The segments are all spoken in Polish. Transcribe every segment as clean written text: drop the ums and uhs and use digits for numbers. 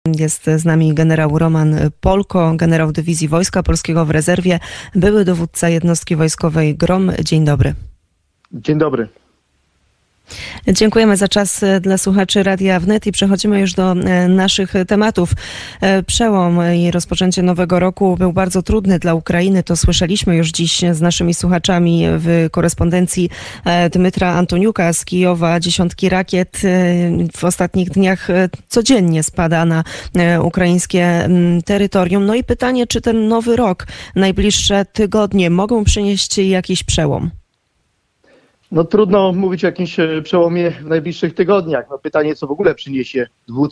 Jest z nami generał Roman Polko, generał Dywizji Wojska Polskiego w rezerwie, były dowódca jednostki wojskowej GROM. Dzień dobry. Dzień dobry. Dziękujemy za czas dla słuchaczy Radia Wnet i przechodzimy już do naszych tematów. Przełom i rozpoczęcie nowego roku był bardzo trudny dla Ukrainy. To słyszeliśmy już dziś z naszymi słuchaczami w korespondencji Dmytra Antoniuka z Kijowa. Dziesiątki rakiet w ostatnich dniach codziennie spada na ukraińskie terytorium. No i pytanie, czy ten nowy rok, najbliższe tygodnie mogą przynieść jakiś przełom? No trudno mówić o jakimś przełomie w najbliższych tygodniach. No pytanie, co w ogóle przyniesie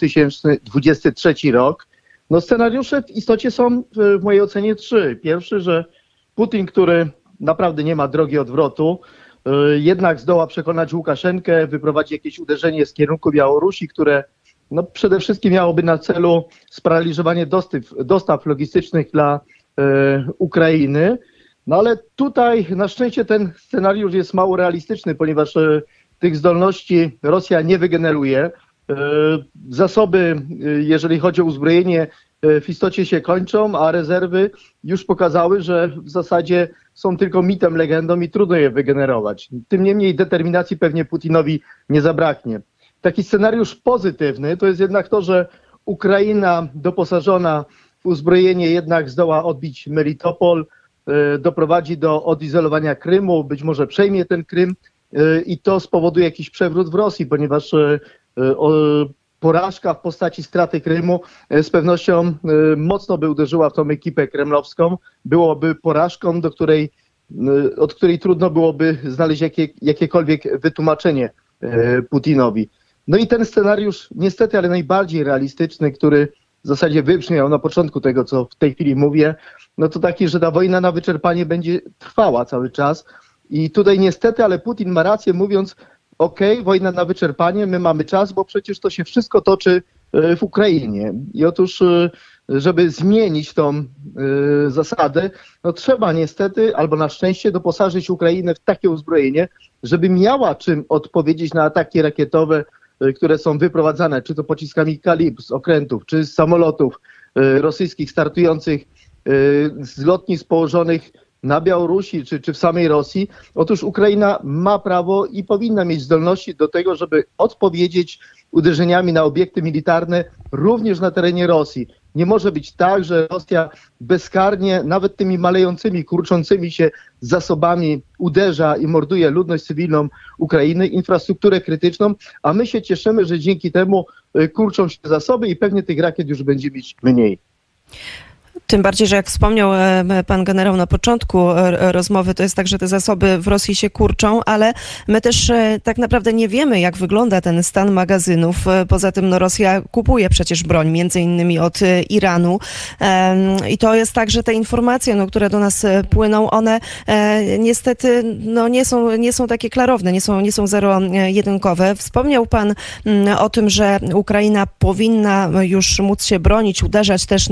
2023 rok. No scenariusze w istocie są w mojej ocenie trzy. Pierwszy, że Putin, który naprawdę nie ma drogi odwrotu, jednak zdoła przekonać Łukaszenkę, wyprowadzi jakieś uderzenie z kierunku Białorusi, które no przede wszystkim miałoby na celu sparaliżowanie dostaw logistycznych dla Ukrainy. No ale tutaj na szczęście ten scenariusz jest mało realistyczny, ponieważ tych zdolności Rosja nie wygeneruje. Zasoby, jeżeli chodzi o uzbrojenie, w istocie się kończą, a rezerwy już pokazały, że w zasadzie są tylko mitem, legendą i trudno je wygenerować. Tym niemniej determinacji pewnie Putinowi nie zabraknie. Taki scenariusz pozytywny to jest jednak to, że Ukraina doposażona w uzbrojenie jednak zdoła odbić Melitopol, doprowadzi do odizolowania Krymu, być może przejmie ten Krym i to spowoduje jakiś przewrót w Rosji, ponieważ porażka w postaci straty Krymu z pewnością mocno by uderzyła w tą ekipę kremlowską, byłoby porażką, od której trudno byłoby znaleźć jakiekolwiek wytłumaczenie Putinowi. No i ten scenariusz niestety, ale najbardziej realistyczny, który w zasadzie wybrzmiał na początku tego, co w tej chwili mówię, no to taki, że ta wojna na wyczerpanie będzie trwała cały czas. I tutaj niestety, ale Putin ma rację mówiąc, okej, wojna na wyczerpanie, my mamy czas, bo przecież to się wszystko toczy w Ukrainie. I otóż, żeby zmienić tą zasadę, no trzeba niestety, albo na szczęście doposażyć Ukrainę w takie uzbrojenie, żeby miała czym odpowiedzieć na ataki rakietowe, które są wyprowadzane, czy to pociskami Kalibr z okrętów, czy z samolotów rosyjskich startujących z lotnisk położonych na Białorusi, czy w samej Rosji. Otóż Ukraina ma prawo i powinna mieć zdolności do tego, żeby odpowiedzieć uderzeniami na obiekty militarne również na terenie Rosji. Nie może być tak, że Rosja bezkarnie, nawet tymi malejącymi, kurczącymi się zasobami uderza i morduje ludność cywilną Ukrainy, infrastrukturę krytyczną, a my się cieszymy, że dzięki temu kurczą się zasoby i pewnie tych rakiet już będzie mieć mniej. Tym bardziej, że jak wspomniał pan generał na początku rozmowy, to jest tak, że te zasoby w Rosji się kurczą, ale my też tak naprawdę nie wiemy, jak wygląda ten stan magazynów. Poza tym no, Rosja kupuje przecież broń, między innymi od Iranu. I to jest tak, że te informacje, no, które do nas płyną, one niestety no, nie są takie klarowne, nie są zero-jedynkowe. Wspomniał pan o tym, że Ukraina powinna już móc się bronić, uderzać też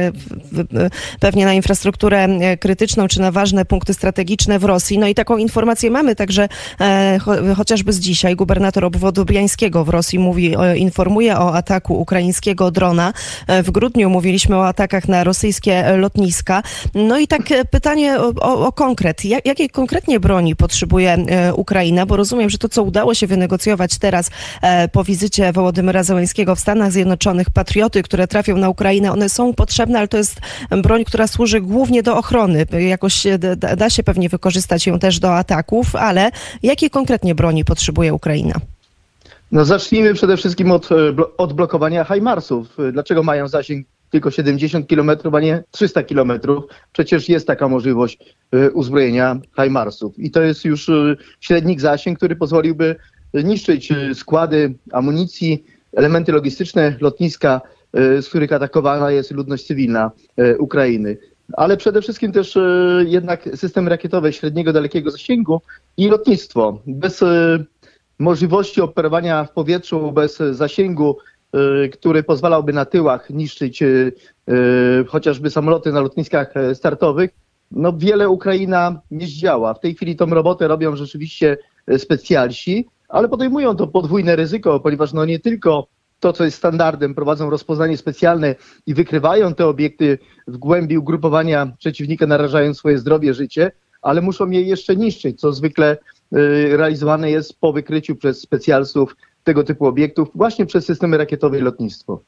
pewnie na infrastrukturę krytyczną, czy na ważne punkty strategiczne w Rosji. No i taką informację mamy także chociażby z dzisiaj. Gubernator obwodu briańskiego w Rosji informuje o ataku ukraińskiego drona. W grudniu mówiliśmy o atakach na rosyjskie lotniska. No i tak pytanie o konkret. Jakiej konkretnie broni potrzebuje Ukraina? Bo rozumiem, że to, co udało się wynegocjować teraz po wizycie Wołodymyra Zełenskiego w Stanach Zjednoczonych, patrioty, które trafią na Ukrainę, one są potrzebne, ale to jest broń, która służy głównie do ochrony. Jakoś da się pewnie wykorzystać ją też do ataków, ale jakiej konkretnie broni potrzebuje Ukraina? No zacznijmy przede wszystkim od blokowania HIMARS-ów. Dlaczego mają zasięg tylko 70 km, a nie 300 km? Przecież jest taka możliwość uzbrojenia HIMARS-ów. I to jest już średnik zasięg, który pozwoliłby niszczyć składy amunicji, elementy logistyczne, lotniska, z których atakowana jest ludność cywilna Ukrainy. Ale przede wszystkim też jednak system rakietowy średniego, dalekiego zasięgu i lotnictwo. Bez możliwości operowania w powietrzu, bez zasięgu, który pozwalałby na tyłach niszczyć chociażby samoloty na lotniskach startowych, no wiele Ukraina nie zdziała. W tej chwili tą robotę robią rzeczywiście specjalsi, ale podejmują to podwójne ryzyko, ponieważ no nie tylko to, co jest standardem, prowadzą rozpoznanie specjalne i wykrywają te obiekty w głębi ugrupowania przeciwnika, narażając swoje zdrowie, życie, ale muszą je jeszcze niszczyć, co zwykle realizowane jest po wykryciu przez specjalistów tego typu obiektów, właśnie przez systemy rakietowe i lotnictwo.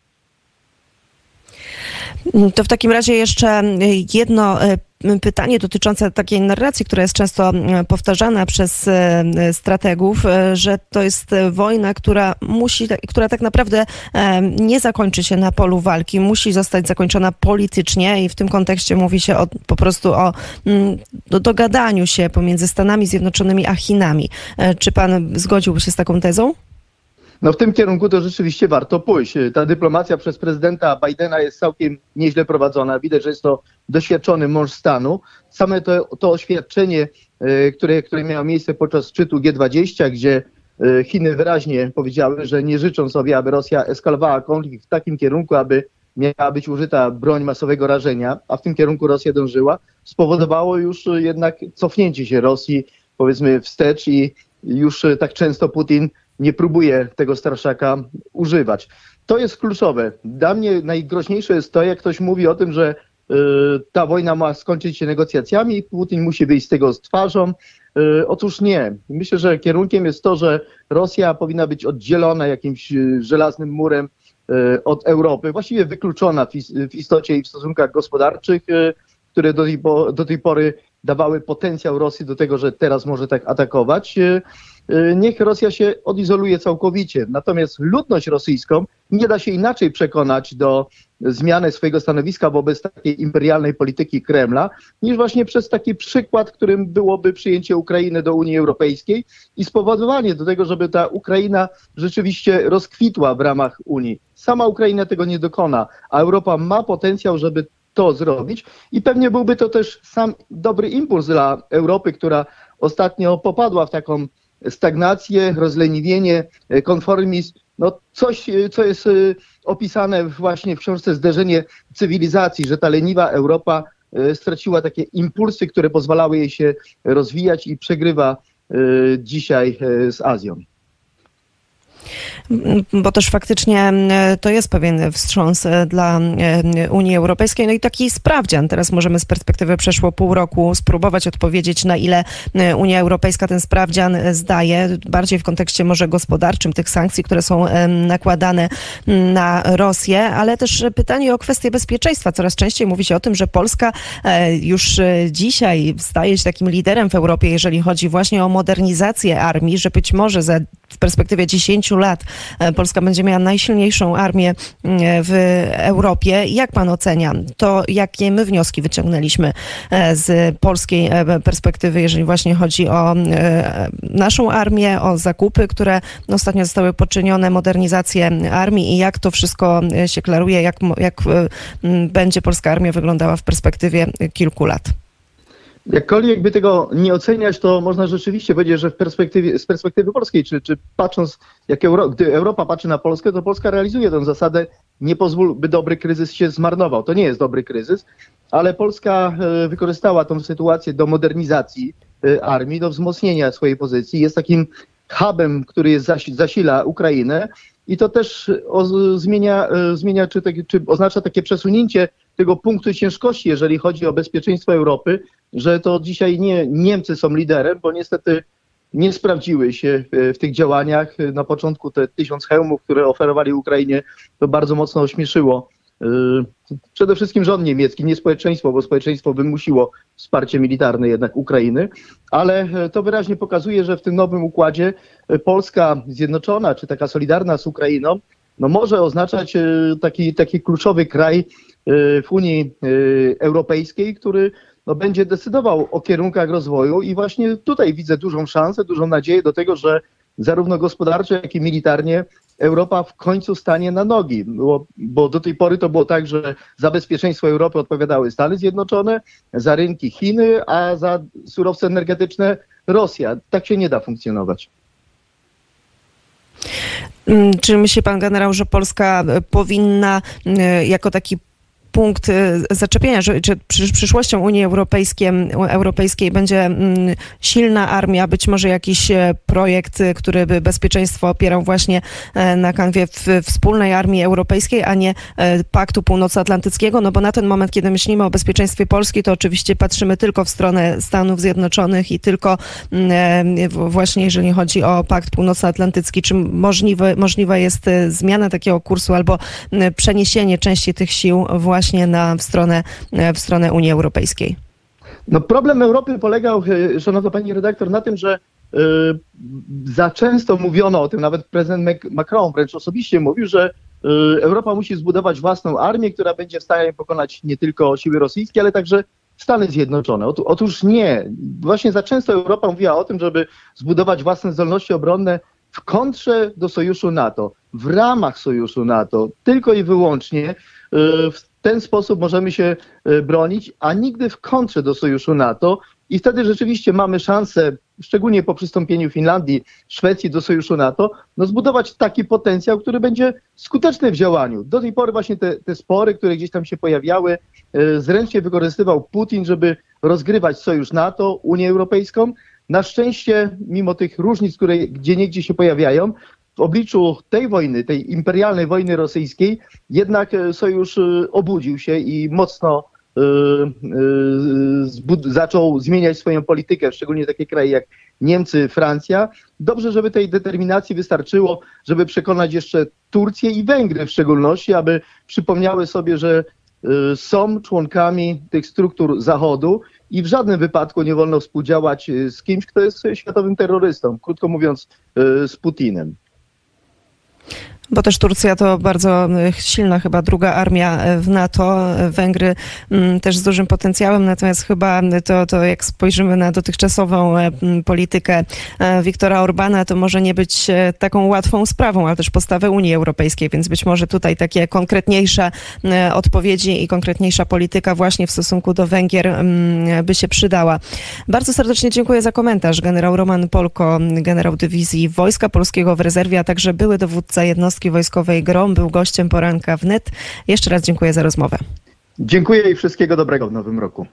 To w takim razie jeszcze jedno pytanie dotyczące takiej narracji, która jest często powtarzana przez strategów, że to jest wojna, która tak naprawdę nie zakończy się na polu walki, musi zostać zakończona politycznie i w tym kontekście mówi się po prostu o dogadaniu się pomiędzy Stanami Zjednoczonymi a Chinami. Czy pan zgodziłby się z taką tezą? No w tym kierunku to rzeczywiście warto pójść. Ta dyplomacja przez prezydenta Bidena jest całkiem nieźle prowadzona. Widać, że jest to doświadczony mąż stanu. Same to oświadczenie, które miało miejsce podczas szczytu G20, gdzie Chiny wyraźnie powiedziały, że nie życzą sobie, aby Rosja eskalowała konflikt w takim kierunku, aby miała być użyta broń masowego rażenia, a w tym kierunku Rosja dążyła, spowodowało już jednak cofnięcie się Rosji, powiedzmy, wstecz i już tak często Putin nie próbuje tego straszaka używać. To jest kluczowe. Dla mnie najgroźniejsze jest to, jak ktoś mówi o tym, że ta wojna ma skończyć się negocjacjami i Putin musi wyjść z tego z twarzą. Otóż nie. Myślę, że kierunkiem jest to, że Rosja powinna być oddzielona jakimś żelaznym murem od Europy, właściwie wykluczona w istocie i w stosunkach gospodarczych, które do tej pory dawały potencjał Rosji do tego, że teraz może tak atakować. Niech Rosja się odizoluje całkowicie. Natomiast ludność rosyjską nie da się inaczej przekonać do zmiany swojego stanowiska wobec takiej imperialnej polityki Kremla, niż właśnie przez taki przykład, którym byłoby przyjęcie Ukrainy do Unii Europejskiej i spowodowanie do tego, żeby ta Ukraina rzeczywiście rozkwitła w ramach Unii. Sama Ukraina tego nie dokona, a Europa ma potencjał, żeby to zrobić i pewnie byłby to też sam dobry impuls dla Europy, która ostatnio popadła w taką stagnację, rozleniwienie, konformizm, no coś, co jest opisane właśnie w książce Zderzenie cywilizacji, że ta leniwa Europa straciła takie impulsy, które pozwalały jej się rozwijać i przegrywa dzisiaj z Azją. Bo też faktycznie to jest pewien wstrząs dla Unii Europejskiej. No i taki sprawdzian. Teraz możemy z perspektywy przeszło pół roku spróbować odpowiedzieć, na ile Unia Europejska ten sprawdzian zdaje, bardziej w kontekście może gospodarczym, tych sankcji, które są nakładane na Rosję, ale też pytanie o kwestię bezpieczeństwa. Coraz częściej mówi się o tym, że Polska już dzisiaj staje się takim liderem w Europie, jeżeli chodzi właśnie o modernizację armii, że być może w perspektywie 10 lat Polska będzie miała najsilniejszą armię w Europie. Jak pan ocenia to, jakie my wnioski wyciągnęliśmy z polskiej perspektywy, jeżeli właśnie chodzi o naszą armię, o zakupy, które ostatnio zostały poczynione, modernizację armii i jak to wszystko się klaruje, jak będzie polska armia wyglądała w perspektywie kilku lat? Jakkolwiek by tego nie oceniać, to można rzeczywiście powiedzieć, że z perspektywy polskiej, czy patrząc, gdy Europa patrzy na Polskę, to Polska realizuje tę zasadę nie pozwól, by dobry kryzys się zmarnował. To nie jest dobry kryzys, ale Polska wykorzystała tę sytuację do modernizacji armii, do wzmocnienia swojej pozycji. Jest takim hubem, który zasila Ukrainę i to też zmienia czy oznacza takie przesunięcie tego punktu ciężkości, jeżeli chodzi o bezpieczeństwo Europy, że to dzisiaj nie Niemcy są liderem, bo niestety nie sprawdziły się w tych działaniach. Na początku te 1000 hełmów, które oferowali Ukrainie, to bardzo mocno ośmieszyło przede wszystkim rząd niemiecki, nie społeczeństwo, bo społeczeństwo wymusiło wsparcie militarne jednak Ukrainy, ale to wyraźnie pokazuje, że w tym nowym układzie Polska zjednoczona, czy taka solidarna z Ukrainą, no może oznaczać taki kluczowy kraj w Unii Europejskiej, który będzie decydował o kierunkach rozwoju i właśnie tutaj widzę dużą szansę, dużą nadzieję do tego, że zarówno gospodarczo, jak i militarnie Europa w końcu stanie na nogi, bo do tej pory to było tak, że za bezpieczeństwo Europy odpowiadały Stany Zjednoczone, za rynki Chiny, a za surowce energetyczne Rosja. Tak się nie da funkcjonować. Czy myśli pan generał, że Polska powinna jako taki punkt zaczepienia, czy przyszłością Unii Europejskiej będzie silna armia, być może jakiś projekt, który by bezpieczeństwo opierał właśnie na kanwie wspólnej armii europejskiej, a nie Paktu Północnoatlantyckiego, no bo na ten moment, kiedy myślimy o bezpieczeństwie Polski, to oczywiście patrzymy tylko w stronę Stanów Zjednoczonych i tylko właśnie jeżeli chodzi o Pakt Północnoatlantycki, czy możliwa jest zmiana takiego kursu albo przeniesienie części tych sił właśnie w stronę Unii Europejskiej? No problem Europy polegał, szanowna pani redaktor, na tym, że za często mówiono o tym, nawet prezydent Macron wręcz osobiście mówił, że Europa musi zbudować własną armię, która będzie w stanie pokonać nie tylko siły rosyjskie, ale także Stany Zjednoczone. Otóż nie. Właśnie za często Europa mówiła o tym, żeby zbudować własne zdolności obronne w kontrze do sojuszu NATO, w ramach sojuszu NATO, tylko i wyłącznie w ten sposób możemy się bronić, a nigdy w kontrze do sojuszu NATO i wtedy rzeczywiście mamy szansę, szczególnie po przystąpieniu Finlandii, Szwecji do sojuszu NATO, no zbudować taki potencjał, który będzie skuteczny w działaniu. Do tej pory właśnie te spory, które gdzieś tam się pojawiały, zręcznie wykorzystywał Putin, żeby rozgrywać sojusz NATO, Unię Europejską. Na szczęście, mimo tych różnic, które gdzieniegdzie się pojawiają, w obliczu tej wojny, tej imperialnej wojny rosyjskiej, jednak sojusz obudził się i mocno zaczął zmieniać swoją politykę, szczególnie takie kraje jak Niemcy, Francja. Dobrze, żeby tej determinacji wystarczyło, żeby przekonać jeszcze Turcję i Węgry w szczególności, aby przypomniały sobie, że są członkami tych struktur Zachodu i w żadnym wypadku nie wolno współdziałać z kimś, kto jest światowym terrorystą, krótko mówiąc z Putinem. Bo też Turcja to bardzo silna chyba druga armia w NATO, Węgry też z dużym potencjałem, natomiast chyba to jak spojrzymy na dotychczasową politykę Viktora Orbana, to może nie być taką łatwą sprawą, ale też postawę Unii Europejskiej, więc być może tutaj takie konkretniejsze odpowiedzi i konkretniejsza polityka właśnie w stosunku do Węgier by się przydała. Bardzo serdecznie dziękuję za komentarz. Generał Roman Polko, generał dywizji Wojska Polskiego w rezerwie, a także były dowódca jednostki wojskowej GROM, był gościem poranka wnet. Jeszcze raz dziękuję za rozmowę. Dziękuję i wszystkiego dobrego w nowym roku.